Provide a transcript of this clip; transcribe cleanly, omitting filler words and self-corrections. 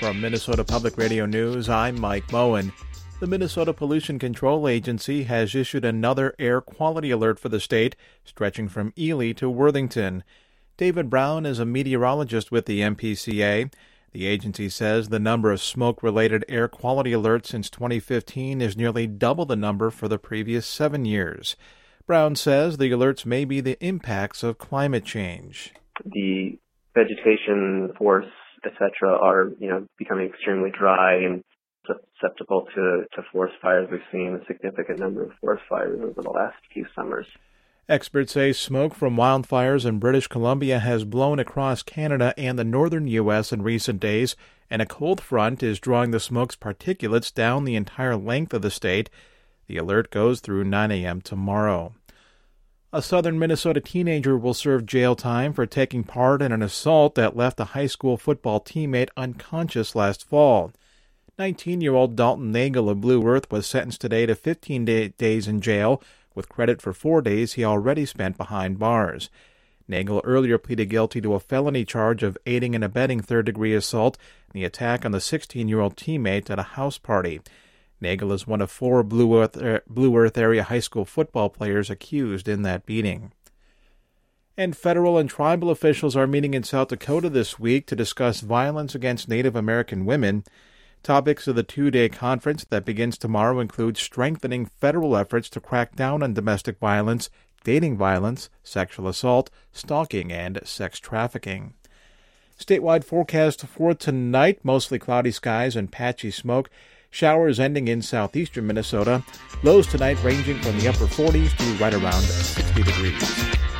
From Minnesota Public Radio News, I'm Mike Moen. The Minnesota Pollution Control Agency has issued another air quality alert for the state, stretching from Ely to Worthington. David Brown is a meteorologist with the MPCA. The agency says the number of smoke-related air quality alerts since 2015 is nearly double the number for the previous 7 years. Brown says the alerts may be the impacts of climate change. The vegetation, forests, etc., are becoming extremely dry and susceptible to forest fires. We've seen a significant number of forest fires over the last few summers. Experts say smoke from wildfires in British Columbia has blown across Canada and the northern U.S. in recent days, and a cold front is drawing the smoke's particulates down the entire length of the state. The alert goes through 9 a.m. tomorrow. A southern Minnesota teenager will serve jail time for taking part in an assault that left a high school football teammate unconscious last fall. 19-year-old Dalton Nagel of Blue Earth was sentenced today to 15 days in jail, with credit for 4 days he already spent behind bars. Nagel earlier pleaded guilty to a felony charge of aiding and abetting third-degree assault in the attack on the 16-year-old teammate at a house party. Nagel is one of 4 Blue Earth area high school football players accused in that beating. And federal and tribal officials are meeting in South Dakota this week to discuss violence against Native American women. Topics of the 2-day conference that begins tomorrow include strengthening federal efforts to crack down on domestic violence, dating violence, sexual assault, stalking, and sex trafficking. Statewide forecast for tonight, mostly cloudy skies and patchy smoke. Showers ending in southeastern Minnesota. Lows tonight ranging from the upper 40s to right around 60 degrees.